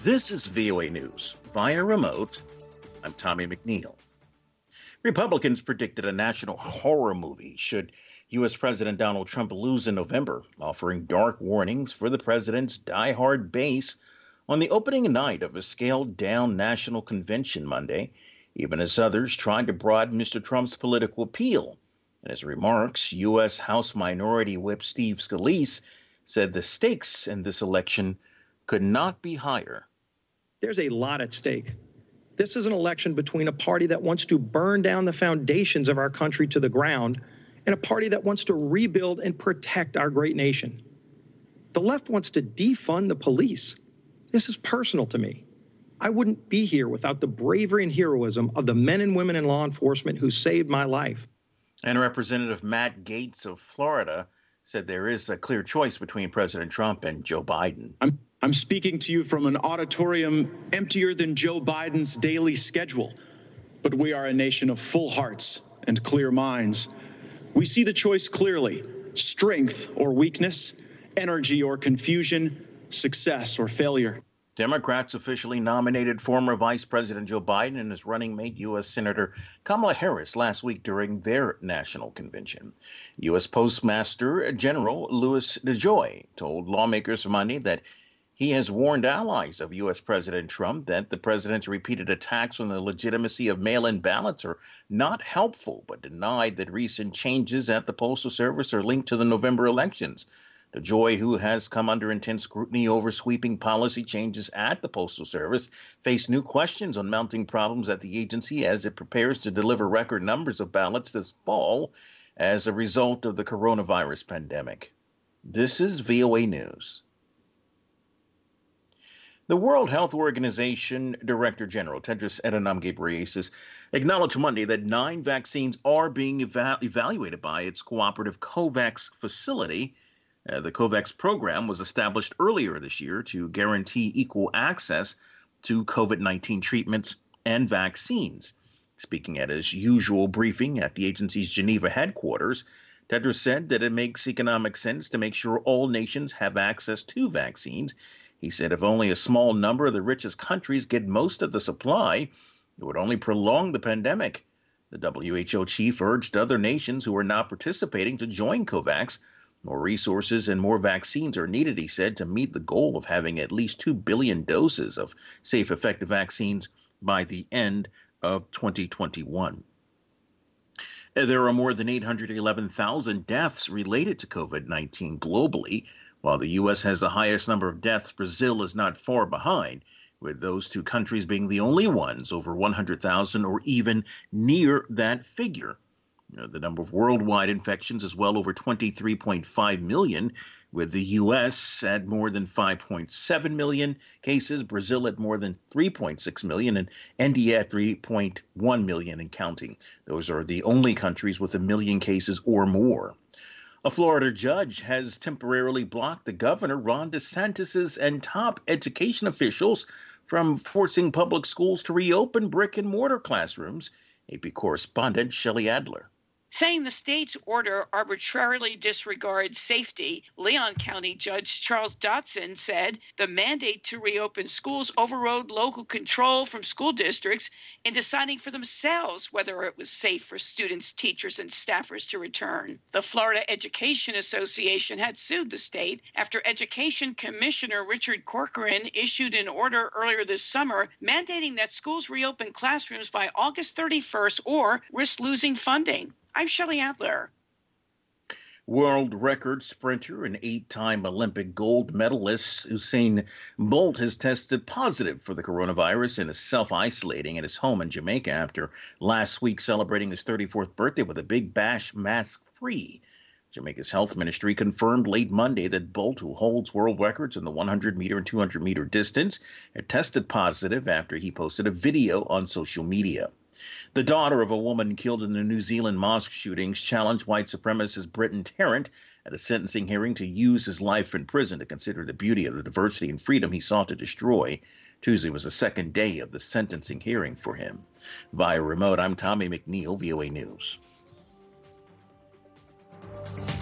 This is VOA News. Via remote, I'm Tommy McNeil. Republicans predicted a national horror movie should U.S. President Donald Trump lose in November, offering dark warnings for the president's diehard base on the opening night of a scaled-down national convention Monday, even as others tried to broaden Mr. Trump's political appeal. In his remarks, U.S. House Minority Whip Steve Scalise said the stakes in this election could not be higher. There's a lot at stake. This is an election between a party that wants to burn down the foundations of our country to the ground and a party that wants to rebuild and protect our great nation. The left wants to defund the police. This is personal to me. I wouldn't be here without the bravery and heroism of the men and women in law enforcement who saved my life. And Representative Matt Gaetz of Florida said there is a clear choice between President Trump and Joe Biden. I'm speaking to you from an auditorium emptier than Joe Biden's daily schedule. But we are a nation of full hearts and clear minds. We see the choice clearly: strength or weakness, energy or confusion, success or failure. Democrats officially nominated former Vice President Joe Biden and his running mate, U.S. Senator Kamala Harris, last week during their national convention. U.S. Postmaster General Louis DeJoy told lawmakers Monday that he has warned allies of U.S. President Trump that the president's repeated attacks on the legitimacy of mail-in ballots are not helpful, but denied that recent changes at the Postal Service are linked to the November elections. DeJoy, who has come under intense scrutiny over sweeping policy changes at the Postal Service, faced new questions on mounting problems at the agency as it prepares to deliver record numbers of ballots this fall as a result of the coronavirus pandemic. This is VOA News. The World Health Organization Director General Tedros Adhanom Ghebreyesus acknowledged Monday that 9 vaccines are being evaluated by its cooperative COVAX facility. The COVAX program was established earlier this year to guarantee equal access to COVID-19 treatments and vaccines. Speaking at his usual briefing at the agency's Geneva headquarters, Tedros said that it makes economic sense to make sure all nations have access to vaccines. He said if only a small number of the richest countries get most of the supply, it would only prolong the pandemic. The WHO chief urged other nations who are not participating to join COVAX. More resources and more vaccines are needed, he said, to meet the goal of having at least 2 billion doses of safe, effective vaccines by the end of 2021. There are more than 811,000 deaths related to COVID-19 globally. While the U.S. has the highest number of deaths, Brazil is not far behind, with those two countries being the only ones over 100,000 or even near that figure. The number of worldwide infections is well over 23.5 million, with the U.S. at more than 5.7 million cases, Brazil at more than 3.6 million, and India at 3.1 million and counting. Those are the only countries with 1 million cases or more. A Florida judge has temporarily blocked the governor, Ron DeSantis, and top education officials from forcing public schools to reopen brick-and-mortar classrooms. AP correspondent Shelley Adler. Saying the state's order arbitrarily disregards safety, Leon County Judge Charles Dotson said the mandate to reopen schools overrode local control from school districts in deciding for themselves whether it was safe for students, teachers, and staffers to return. The Florida Education Association had sued the state after Education Commissioner Richard Corcoran issued an order earlier this summer mandating that schools reopen classrooms by August 31st or risk losing funding. I'm Shelley Adler. World record sprinter and 8-time Olympic gold medalist Usain Bolt has tested positive for the coronavirus and is self-isolating at his home in Jamaica after last week celebrating his 34th birthday with a big bash mask-free. Jamaica's health ministry confirmed late Monday that Bolt, who holds world records in the 100-meter and 200-meter distance, had tested positive after he posted a video on social media. The daughter of a woman killed in the New Zealand mosque shootings challenged white supremacist Britton Tarrant at a sentencing hearing to use his life in prison to consider the beauty of the diversity and freedom he sought to destroy. Tuesday was the second day of the sentencing hearing for him. Via remote, I'm Tommy McNeil, VOA News.